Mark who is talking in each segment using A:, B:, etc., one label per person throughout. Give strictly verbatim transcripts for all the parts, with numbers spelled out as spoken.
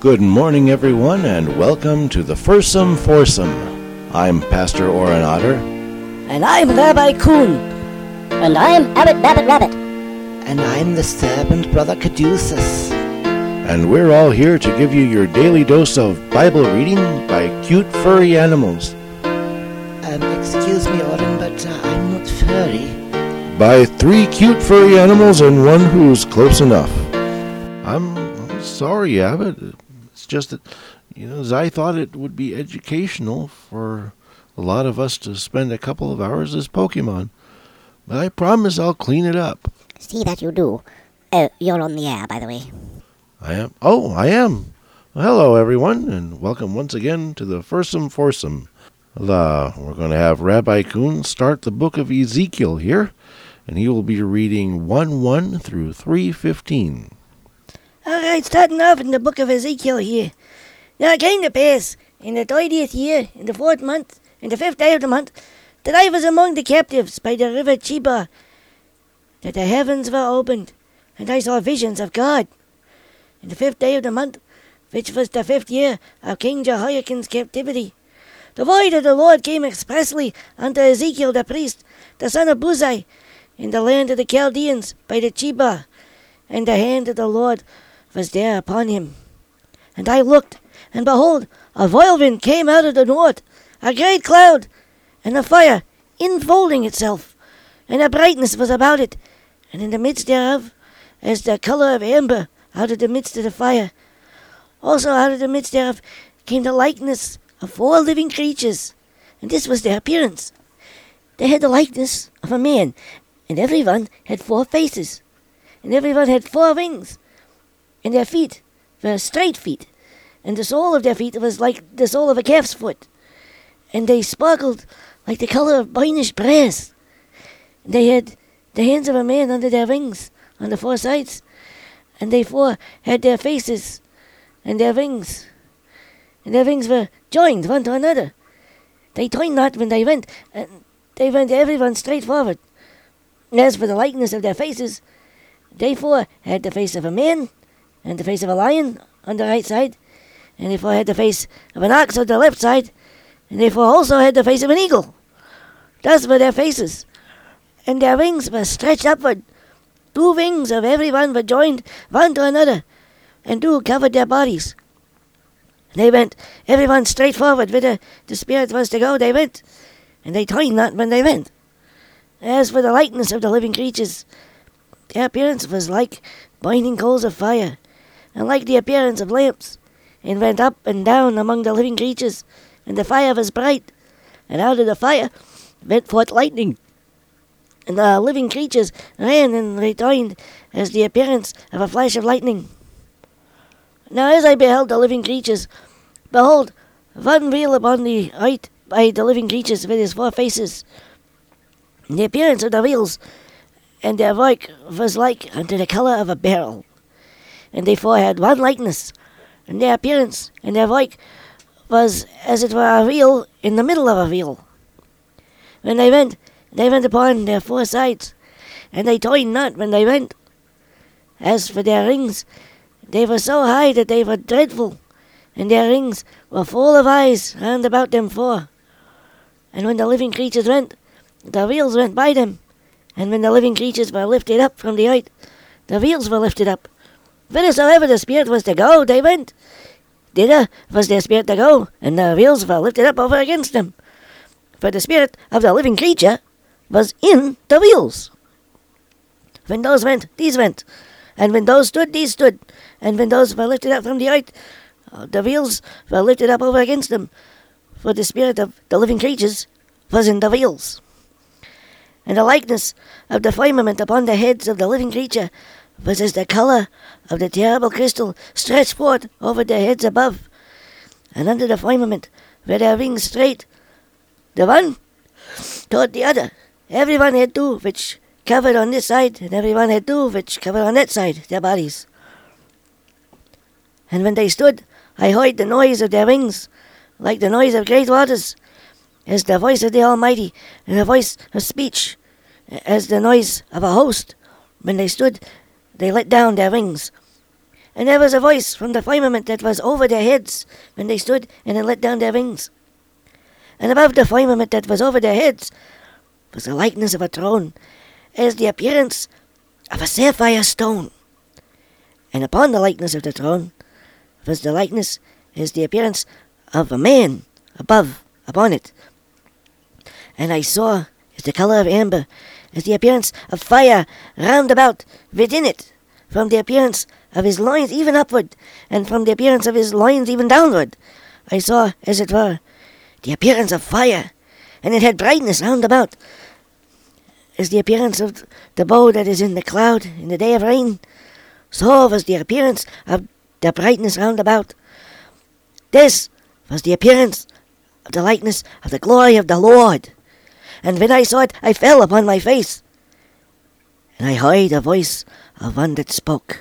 A: Good morning, everyone, and welcome to the Fursome Foursome. I'm Pastor Oren Otter.
B: And I'm Rabbi Kuhn.
C: And I'm Abbot Babbitt Rabbit.
D: And I'm the servant Brother Caduceus.
A: And we're all here to give you your daily dose of Bible reading by cute furry animals.
D: Um, excuse me, Oren, but uh, I'm not furry.
A: By three cute furry animals and one who's close enough. I'm, I'm sorry, Abbott. It's just that, you know, I thought it would be educational for a lot of us to spend a couple of hours as Pokemon. But I promise I'll clean it up.
C: See that you do. Uh, you're on the air, by the way.
A: I am? Oh, I am. Well, hello, everyone, and welcome once again to the Fursome Foursome. Uh, we're going to have Rabbi Kuhn start the book of Ezekiel here, and he will be reading one one through three fifteen.
B: All right, starting off in the book of Ezekiel here. Now it came to pass, in the thirtieth year, in the fourth month, in the fifth day of the month, that I was among the captives by the river Chebar, that the heavens were opened, and I saw visions of God. In the fifth day of the month, which was the fifth year of King Jehoiakim's captivity, the word of the Lord came expressly unto Ezekiel the priest, the son of Buzi, in the land of the Chaldeans by the Chebar, and the hand of the Lord was there upon him. And I looked, and behold, a whirlwind came out of the north, a great cloud, and a fire infolding itself, and a brightness was about it, and in the midst thereof, as the colour of amber out of the midst of the fire. Also out of the midst thereof came the likeness of four living creatures, and this was their appearance. They had the likeness of a man, and every one had four faces, and every one had four wings, and their feet were straight feet, and the sole of their feet was like the sole of a calf's foot, and they sparkled like the colour of burnished brass. And they had the hands of a man under their wings on the four sides, and they four had their faces and their wings, and their wings were joined one to another. They turned not when they went, and they went every one straight forward. As for the likeness of their faces, they four had the face of a man, and the face of a lion on the right side, and they four had the face of an ox on the left side, and they four also had the face of an eagle. Thus were their faces, and their wings were stretched upward. Two wings of every one were joined one to another, and two covered their bodies. They went every one straight forward, whither the spirit was to go, they went, and they turned not when they went. As for the likeness of the living creatures, their appearance was like burning coals of fire, and like the appearance of lamps, and went up and down among the living creatures, and the fire was bright, and out of the fire went forth lightning. And the living creatures ran and returned as the appearance of a flash of lightning. Now as I beheld the living creatures, behold, one wheel upon the earth by the living creatures with his four faces. And the appearance of the wheels and their work was like unto the colour of a beryl. And they four had one likeness, and their appearance and their work was as it were a wheel in the middle of a wheel. When they went, they went upon their four sides, and they turned not when they went. As for their rings, they were so high that they were dreadful, and their rings were full of eyes round about them four. And when the living creatures went, the wheels went by them, and when the living creatures were lifted up from the earth, the wheels were lifted up. Whithersoever the spirit was to go, they went. Thither was their spirit to go, and the wheels were lifted up over against them. For the spirit of the living creature was in the wheels. When those went, these went, and when those stood, these stood, and when those were lifted up from the earth, the wheels were lifted up over against them, for the spirit of the living creatures was in the wheels. And the likeness of the firmament upon the heads of the living creature was as the colour of the terrible crystal stretched forth over their heads above, and under the firmament were their wings straight, the one toward the other. Every one had two which covered on this side, and every one had two which covered on that side, their bodies. And when they stood, I heard the noise of their wings, like the noise of great waters, as the voice of the Almighty, and the voice of speech, as the noise of a host. When they stood, they let down their wings. And there was a voice from the firmament that was over their heads when they stood and then let down their wings. And above the firmament that was over their heads was the likeness of a throne, as the appearance of a sapphire stone. And upon the likeness of the throne was the likeness as the appearance of a man above, upon it. And I saw as the colour of amber, as the appearance of fire round about within it, from the appearance of his loins even upward, and from the appearance of his loins even downward. I saw, as it were, the appearance of fire, and it had brightness round about, as the appearance of the bow that is in the cloud in the day of rain. So was the appearance of the brightness round about. This was the appearance of the likeness of the glory of the Lord. And when I saw it, I fell upon my face, and I heard a voice of one that spoke.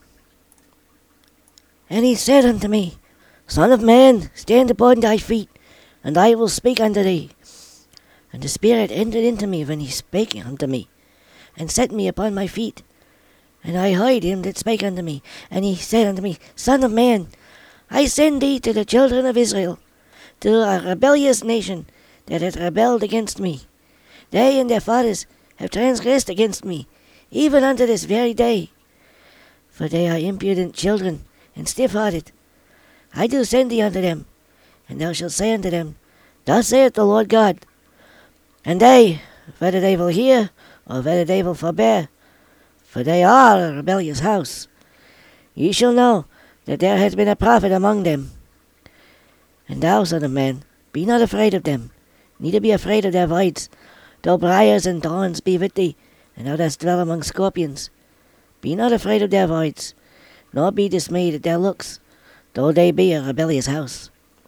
B: And he said unto me, Son of man, stand upon thy feet, and I will speak unto thee. And the Spirit entered into me when he spake unto me, and set me upon my feet. And I heard him that spake unto me, and he said unto me, Son of man, I send thee to the children of Israel, to a rebellious nation that hath rebelled against me. They and their fathers have transgressed against me, even unto this very day. For they are impudent children, and stiff-hearted. I do send thee unto them, and thou shalt say unto them, Thus saith the Lord God. And they, whether they will hear, or whether they will forbear, for they are a rebellious house, ye shall know that there hath been a prophet among them. And thou, son of man, be not afraid of them, neither be afraid of their words, though briars and thorns be with thee, and thou dost dwell among scorpions. Be not afraid of their words, nor be dismayed at their looks, though they be a rebellious house.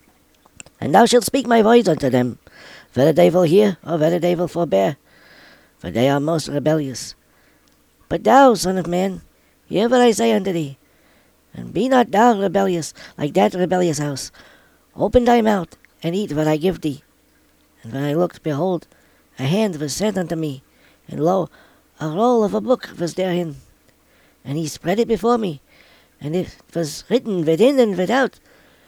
B: And thou shalt speak my words unto them, whether they will hear, or whether they will forbear, for they are most rebellious. But thou, son of man, hear what I say unto thee, and be not thou rebellious like that rebellious house. Open thy mouth, and eat what I give thee. And when I looked, behold, a hand was sent unto me, and lo, a roll of a book was therein. And he spread it before me, and it was written within and without.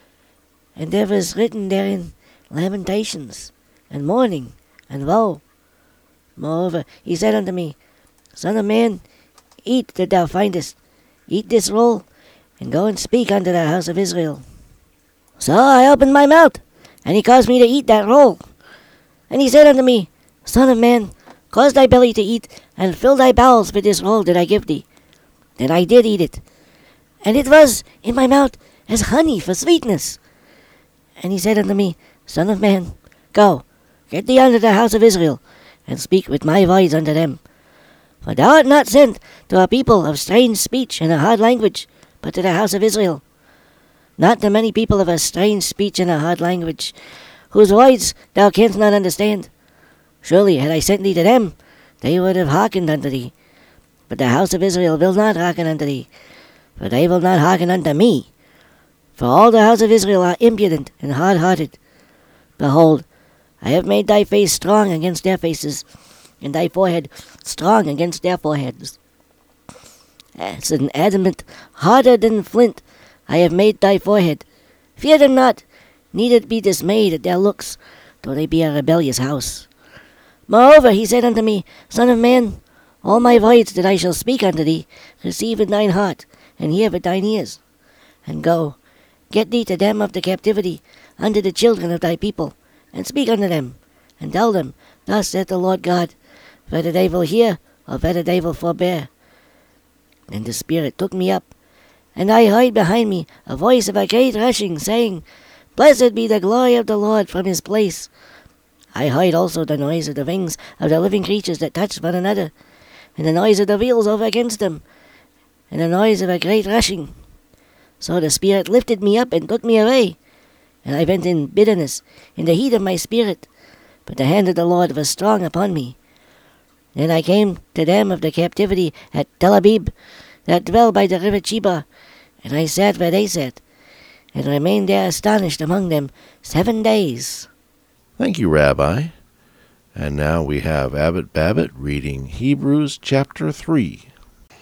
B: And there was written therein lamentations, and mourning, and woe. Moreover, he said unto me, Son of man, eat that thou findest, eat this roll, and go and speak unto the house of Israel. So I opened my mouth, and he caused me to eat that roll. And he said unto me, Son of man, cause thy belly to eat, and fill thy bowels with this roll that I give thee. Then I did eat it, and it was in my mouth as honey for sweetness. And he said unto me, Son of man, go, get thee unto the house of Israel, and speak with my words unto them. For thou art not sent to a people of strange speech and a hard language, but to the house of Israel. Not to many people of a strange speech and a hard language, whose words thou canst not understand. Surely, had I sent thee to them, they would have hearkened unto thee. But the house of Israel will not hearken unto thee, for they will not hearken unto me. For all the house of Israel are impudent and hard-hearted. Behold, I have made thy face strong against their faces, and thy forehead strong against their foreheads. As an adamant, harder than flint, I have made thy forehead. Fear them not, neither be dismayed at their looks, though they be a rebellious house. Moreover, he said unto me, Son of man, all my words that I shall speak unto thee, receive in thine heart, and hear with thine ears. And go, get thee to them of the captivity, unto the children of thy people, and speak unto them, and tell them, Thus saith the Lord God, whether they will hear, or whether they will forbear. And the Spirit took me up, and I heard behind me a voice of a great rushing, saying, Blessed be the glory of the Lord from his place. I heard also the noise of the wings of the living creatures that touched one another, and the noise of the wheels over against them, and the noise of a great rushing. So the Spirit lifted me up and took me away, and I went in bitterness, in the heat of my spirit, but the hand of the Lord was strong upon me. Then I came to them of the captivity at Tel Abib, that dwell by the river Chebar, and I sat where they sat, and remained there astonished among them seven days.
A: Thank you, Rabbi. And now we have Abbot Babbitt reading Hebrews chapter three.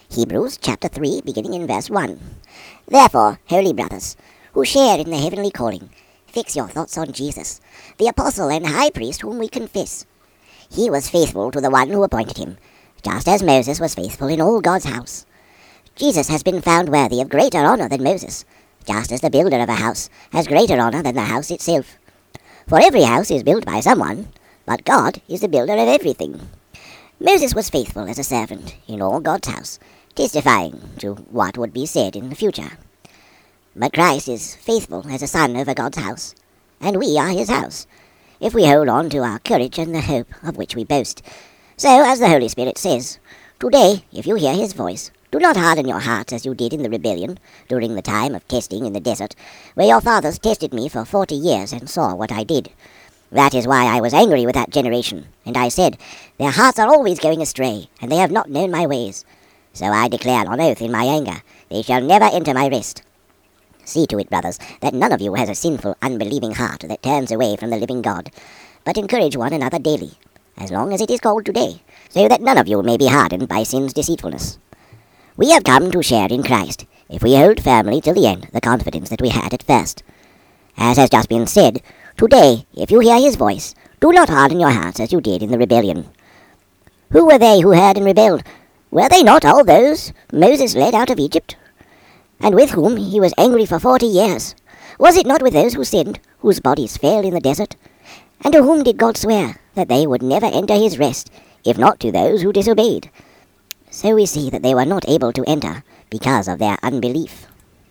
C: Hebrews chapter three, beginning in verse one. Therefore, holy brothers, who share in the heavenly calling, fix your thoughts on Jesus, the apostle and high priest whom we confess. He was faithful to the one who appointed him, just as Moses was faithful in all God's house. Jesus has been found worthy of greater honor than Moses, just as the builder of a house has greater honor than the house itself. For every house is built by someone, but God is the builder of everything. Moses was faithful as a servant in all God's house, testifying to what would be said in the future. But Christ is faithful as a son over God's house, and we are his house, if we hold on to our courage and the hope of which we boast. So, as the Holy Spirit says, today, if you hear his voice, do not harden your hearts as you did in the rebellion during the time of testing in the desert, where your fathers tested me for forty years and saw what I did. That is why I was angry with that generation, and I said, their hearts are always going astray, and they have not known my ways. So I declare on oath in my anger, they shall never enter my rest. See to it, brothers, that none of you has a sinful, unbelieving heart that turns away from the living God, but encourage one another daily, as long as it is called today, so that none of you may be hardened by sin's deceitfulness. We have come to share in Christ, if we hold firmly till the end the confidence that we had at first. As has just been said, today, if you hear his voice, do not harden your hearts as you did in the rebellion. Who were they who heard and rebelled? Were they not all those Moses led out of Egypt, and with whom he was angry for forty years? Was it not with those who sinned, whose bodies fell in the desert? And to whom did God swear that they would never enter his rest, if not to those who disobeyed? So we see that they were not able to enter because of their unbelief.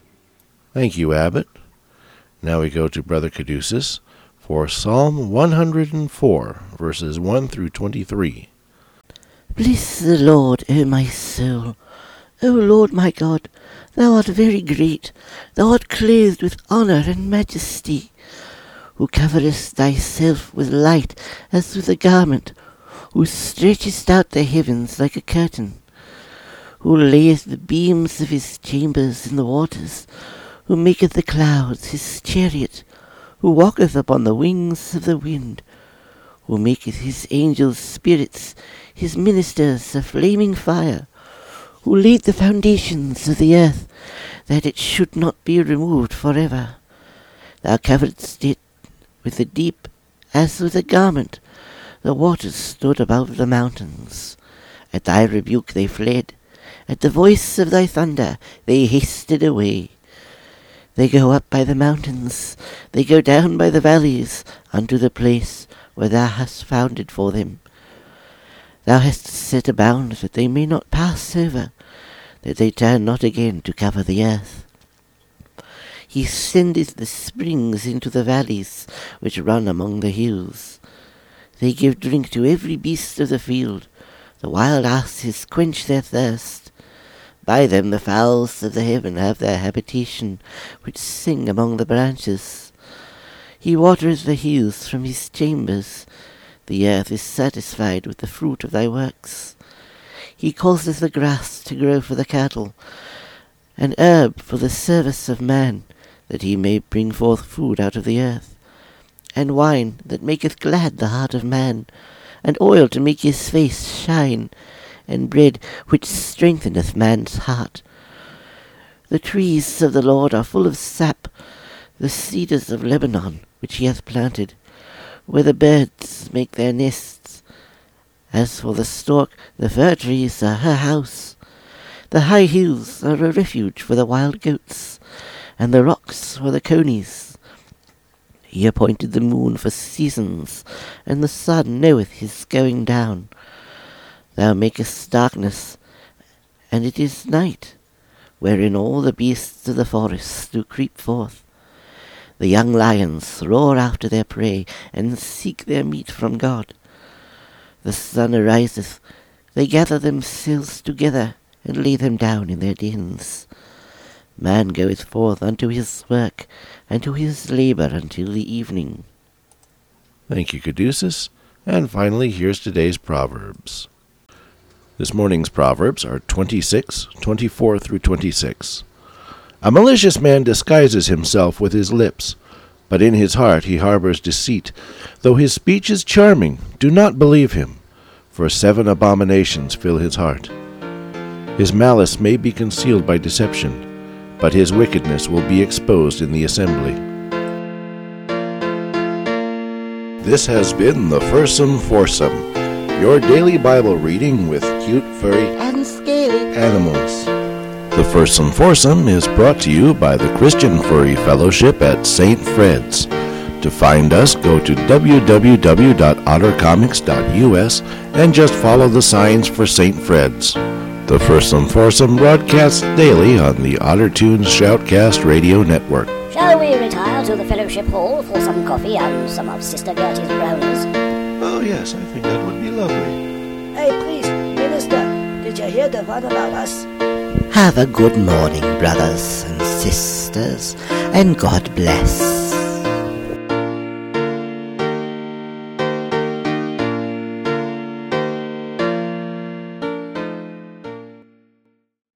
A: Thank you, Abbot. Now we go to Brother Caduceus for Psalm one hundred four, verses one through twenty-three.
E: Bless the Lord, O my soul. O Lord my God, thou art very great, thou art clothed with honour and majesty, who coverest thyself with light as with a garment, who stretchest out the heavens like a curtain, who layeth the beams of his chambers in the waters, who maketh the clouds his chariot, who walketh upon the wings of the wind, who maketh his angels spirits, his ministers a flaming fire, who laid the foundations of the earth, that it should not be removed for ever. Thou coveredst it with the deep as with a garment. The waters stood above the mountains. At thy rebuke they fled. At the voice of thy thunder they hasted away. They go up by the mountains, they go down by the valleys, unto the place where thou hast founded for them. Thou hast set a bound that they may not pass over, that they turn not again to cover the earth. He sendeth the springs into the valleys, which run among the hills. They give drink to every beast of the field. The wild asses quench their thirst. By them the fowls of the heaven have their habitation, which sing among the branches. He watereth the hills from his chambers. The earth is satisfied with the fruit of thy works. He causeth the grass to grow for the cattle, and herb for the service of man, that he may bring forth food out of the earth, and wine that maketh glad the heart of man, and oil to make his face shine, and bread which strengtheneth man's heart. The trees of the Lord are full of sap, the cedars of Lebanon, which he hath planted, where the birds make their nests. As for the stork, the fir trees are her house. The high hills are a refuge for the wild goats, and the rocks for the conies. He appointed the moon for seasons, and the sun knoweth his going down. Thou makest darkness, and it is night, wherein all the beasts of the forest do creep forth. The young lions roar after their prey, and seek their meat from God. The sun ariseth, they gather themselves together, and lay them down in their dens. Man goeth forth unto his work, and to his labour until the evening.
A: Thank you, Caduceus. And finally, here's today's Proverbs. This morning's Proverbs are twenty-six, twenty-four through twenty-six. A malicious man disguises himself with his lips, but in his heart he harbors deceit. Though his speech is charming, do not believe him, for seven abominations fill his heart. His malice may be concealed by deception, but his wickedness will be exposed in the assembly. This has been the Fursome Foursome, your daily Bible reading with cute, furry,
D: And scaly.
A: animals. The Fursome Foursome is brought to you by the Christian Furry Fellowship at Saint Fred's. To find us, go to w w w dot otter comics dot u s and just follow the signs for Saint Fred's. The Fursome Foursome broadcasts daily on the OtterTunes Shoutcast Radio Network.
C: Shall we retire to the Fellowship Hall for some coffee and some of Sister Gertie's brownies?
A: Oh yes, I think that would be lovely.
B: Hey, please, Minister, did you hear the one about us?
D: Have a good morning, brothers and sisters, and God bless.